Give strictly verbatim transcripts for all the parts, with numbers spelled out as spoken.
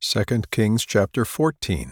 Second Kings chapter fourteen.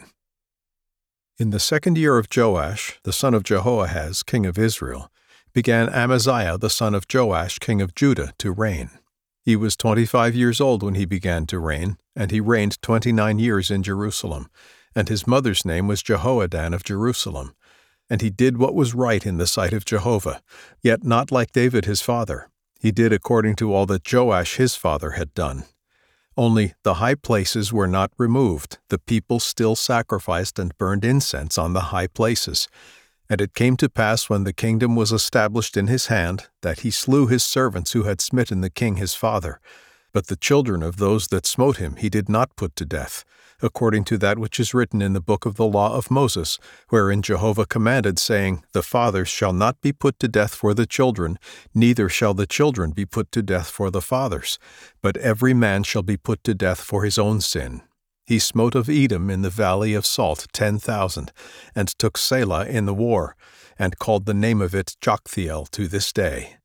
In the second year of Joash, the son of Jehoahaz, king of Israel, began Amaziah the son of Joash, king of Judah, to reign. He was twenty-five years old when he began to reign, and he reigned twenty-nine years in Jerusalem. And his mother's name was Jehoaddan of Jerusalem. And he did what was right in the sight of Jehovah, yet not like David his father. He did according to all that Joash his father had done. Only the high places were not removed. The people still sacrificed and burned incense on the high places. And it came to pass when the kingdom was established in his hand, that he slew his servants who had smitten the king his father. But the children of those that smote him he did not put to death, according to that which is written in the book of the law of Moses, wherein Jehovah commanded, saying, The fathers shall not be put to death for the children, neither shall the children be put to death for the fathers, but every man shall be put to death for his own sin. He smote of Edom in the valley of Salt ten thousand, and took Selah in the war, and called the name of it Joktheel to this day.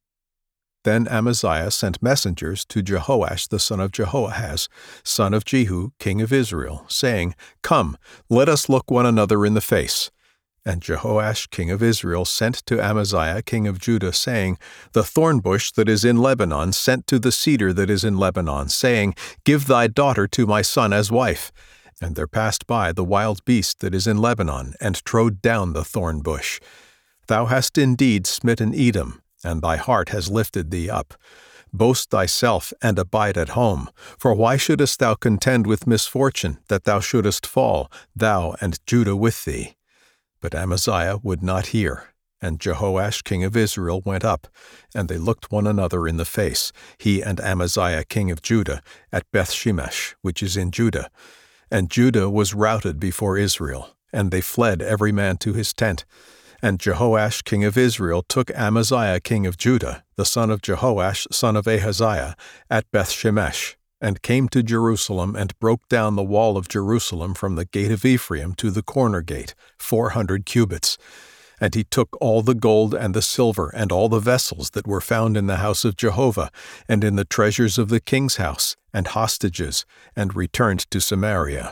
Then Amaziah sent messengers to Jehoash the son of Jehoahaz, son of Jehu, king of Israel, saying, Come, let us look one another in the face. And Jehoash king of Israel sent to Amaziah king of Judah, saying, The thorn bush that is in Lebanon sent to the cedar that is in Lebanon, saying, Give thy daughter to my son as wife. And there passed by the wild beast that is in Lebanon, and trode down the thorn bush. Thou hast indeed smitten Edom, and thy heart has lifted thee up. Boast thyself, and abide at home. For why shouldest thou contend with misfortune, that thou shouldest fall, thou and Judah with thee? But Amaziah would not hear. And Jehoash king of Israel went up, and they looked one another in the face, he and Amaziah king of Judah, at Bethshemesh, which is in Judah. And Judah was routed before Israel, and they fled every man to his tent. And Jehoash king of Israel took Amaziah king of Judah, the son of Jehoash son of Ahaziah, at Bethshemesh, and came to Jerusalem, and broke down the wall of Jerusalem from the gate of Ephraim to the corner gate, four hundred cubits. And he took all the gold and the silver and all the vessels that were found in the house of Jehovah, and in the treasures of the king's house, and hostages, and returned to Samaria.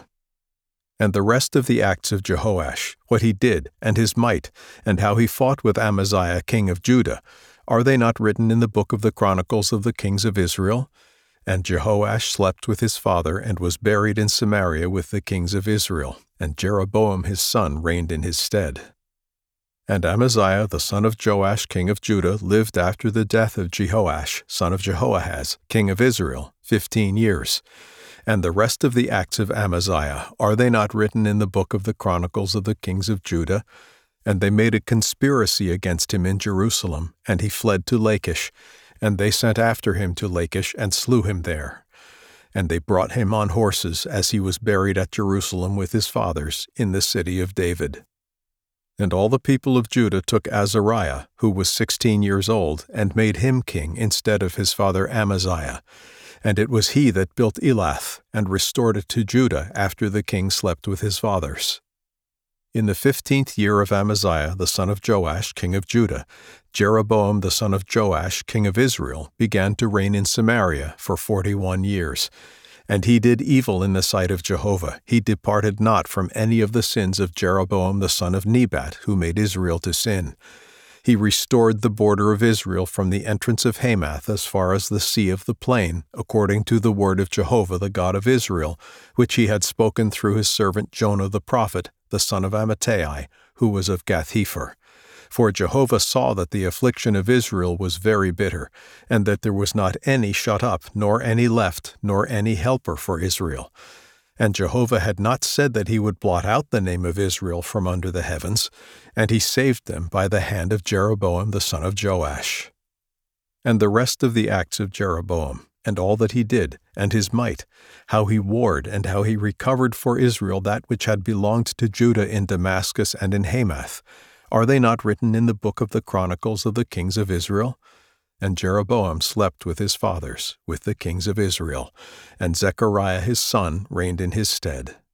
And the rest of the acts of Jehoash, what he did, and his might, and how he fought with Amaziah king of Judah, are they not written in the book of the Chronicles of the kings of Israel? And Jehoash slept with his father, and was buried in Samaria with the kings of Israel, and Jeroboam his son reigned in his stead. And Amaziah the son of Joash king of Judah lived after the death of Jehoash son of Jehoahaz king of Israel fifteen years. And the rest of the acts of Amaziah, are they not written in the book of the Chronicles of the kings of Judah? And they made a conspiracy against him in Jerusalem, and he fled to Lachish. And they sent after him to Lachish, and slew him there. And they brought him on horses, as he was buried at Jerusalem with his fathers, in the city of David. And all the people of Judah took Azariah, who was sixteen years old, and made him king instead of his father Amaziah. And it was he that built Elath, and restored it to Judah after the king slept with his fathers. In the fifteenth year of Amaziah the son of Joash king of Judah, Jeroboam the son of Joash king of Israel began to reign in Samaria for forty-one years. And he did evil in the sight of Jehovah. He departed not from any of the sins of Jeroboam the son of Nebat, who made Israel to sin. He restored the border of Israel from the entrance of Hamath as far as the sea of the plain, according to the word of Jehovah the God of Israel, which he had spoken through his servant Jonah the prophet, the son of Amittai, who was of Gath-hepher. For Jehovah saw that the affliction of Israel was very bitter, and that there was not any shut up, nor any left, nor any helper for Israel. And Jehovah had not said that he would blot out the name of Israel from under the heavens, and he saved them by the hand of Jeroboam the son of Joash. And the rest of the acts of Jeroboam, and all that he did, and his might, how he warred, and how he recovered for Israel that which had belonged to Judah in Damascus and in Hamath, are they not written in the book of the Chronicles of the kings of Israel? And Jeroboam slept with his fathers, with the kings of Israel, and Zechariah his son reigned in his stead.